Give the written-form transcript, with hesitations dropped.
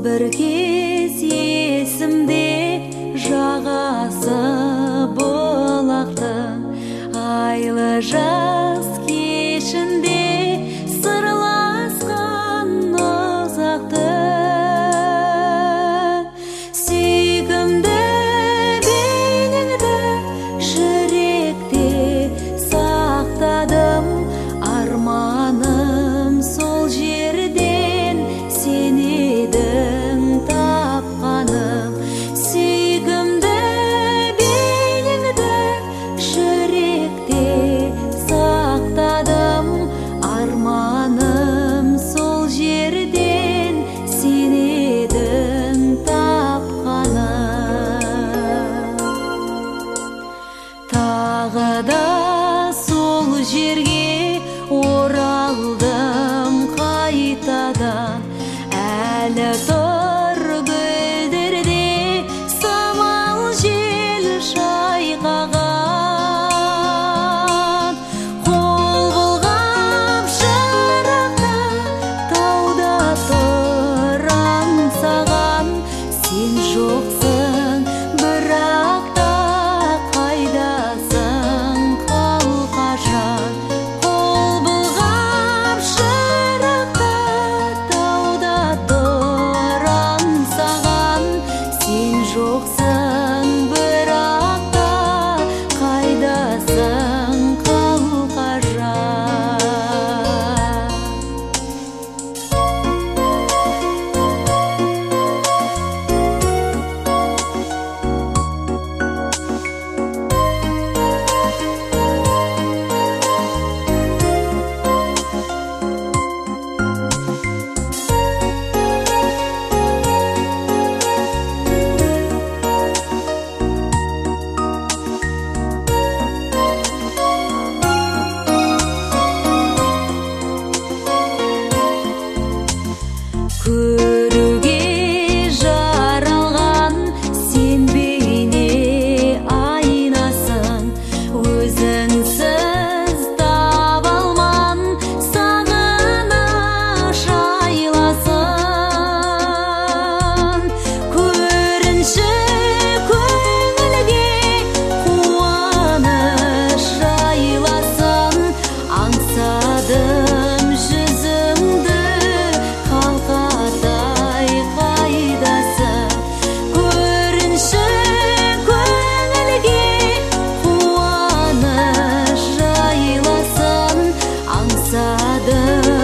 бір кез есімде жағасы бұлақтың айлы жаз кешінде сырласқан ұзақты сүйкімді бейнеңді жүректе сақтадым арманым сол жерден сен едің тапқаным сүйкімді бейнеңді жүректе сақтадым арманым сол жерден сен едің тапқаным тағы да сол жерге оралдым қайтадан әлі тұр гүлдерде самал жел шайқаған қол бұлғап шырақта тауда тұр аңсаған сен жоқсың бірақ та қайдасың қалқажан қол бұлғап шырақта тауда тұр аңсаған сен жоқсың бірақ та қайдасың қалқажан көруге жаралған сен бейне айнасың өзіңсіз таба алман сағыныш айласын көрінші көңілге қуаныш жайласын аңсадым жүзіңді қалқатай қайдасың көрінші көңілге қуаныш жайласын аңсадым